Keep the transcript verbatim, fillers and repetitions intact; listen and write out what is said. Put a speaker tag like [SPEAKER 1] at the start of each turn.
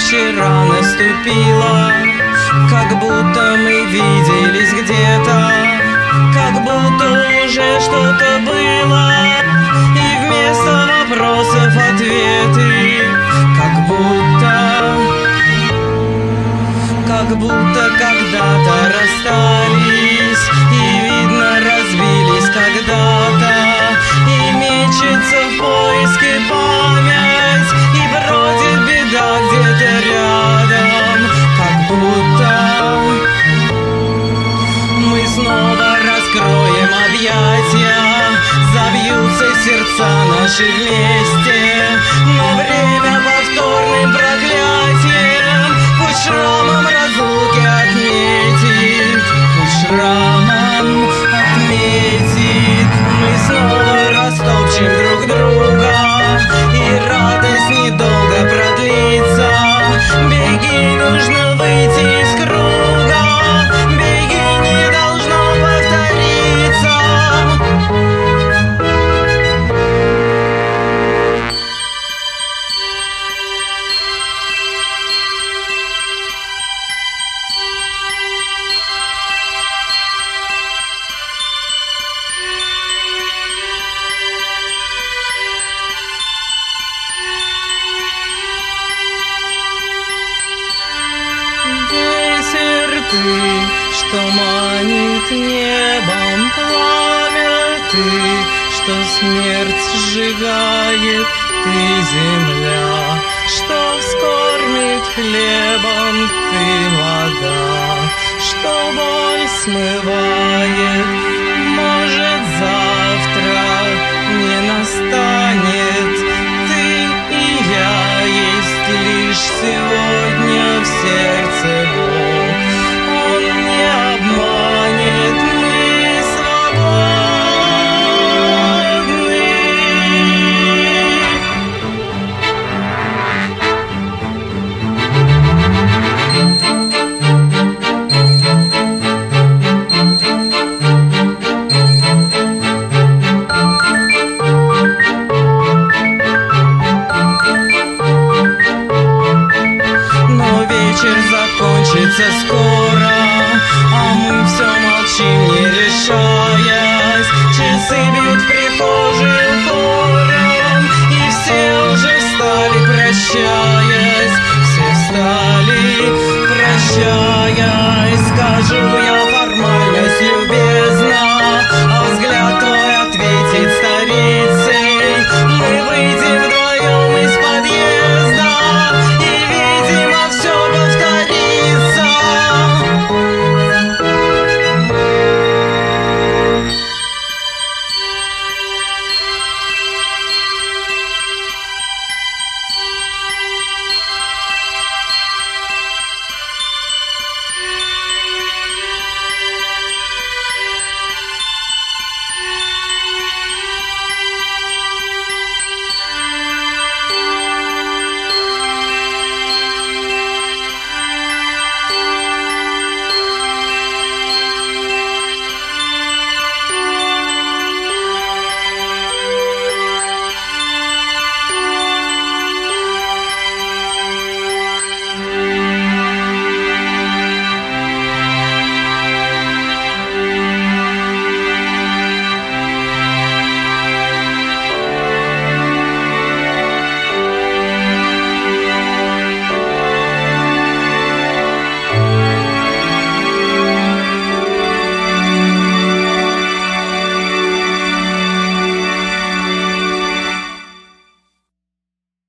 [SPEAKER 1] вчера наступила, как будто мы виделись где-то, как будто уже что-то было, и вместо вопросов ответы, как будто, как будто когда-то расстались, и видно разбились когда-то, и мечется в поиске память, и бродит беда где-то рядом, как будто мы снова раскроем объятия, забьются сердца наши вместе, но время повторным проклятием пусть шрамом разлуки отметит, пусть шрамом отметит. Мы снова растопчем друг друга, и радость недолго продлится. Беги, нужно выйти из круга, беги, не должно повториться. Ты, что манит небом пламя, ты, что смерть сжигает, ты, земля, что вскормит хлебом, ты, вода, что боль смывает. Может, завтра не настанет, ты и я есть лишь сегодня в сердце Бог. Он не обманет, мы свободны. Но вечер закончится скоро, а мы все молчим, не решаясь. Часы бьют в прихожей хором, и все уже встали, прощаясь. Все встали, прощаясь. Скажу я